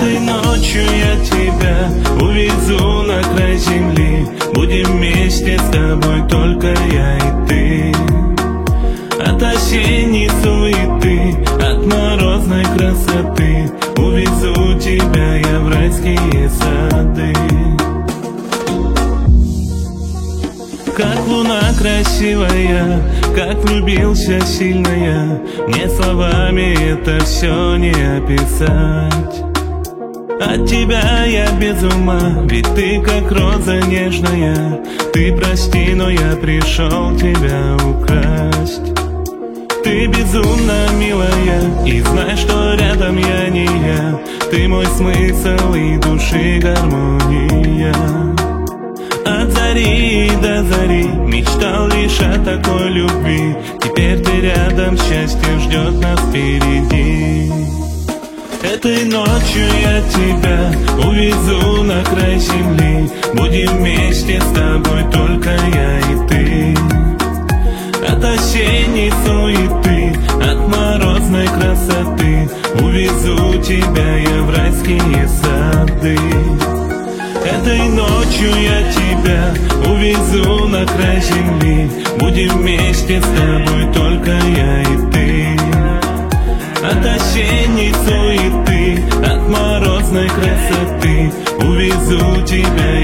Этой ночью я тебя увезу на край земли. Будем вместе с тобой только я и ты. От осенней суеты, от морозной красоты увезу тебя я в райские сады. Как луна красивая, как влюбился сильно я, мне словами это все не описать. От тебя я без ума, ведь ты как роза нежная. Ты прости, но я пришел тебя украсть. Ты безумно милая, и знай, что рядом я не я. Ты мой смысл и души гармония. От зари до зари мечтал лишь о такой любви. Теперь ты рядом, счастье ждет нас впереди. Этой ночью я тебя увезу на край земли. Будем вместе с тобой только я и ты. От осенней суеты, от морозной красоты увезу тебя я в райские сады. Этой ночью я тебя увезу на край земли. Будем вместе с тобой только я и ты. От осенней суеты, от морозной красоты увезу тебя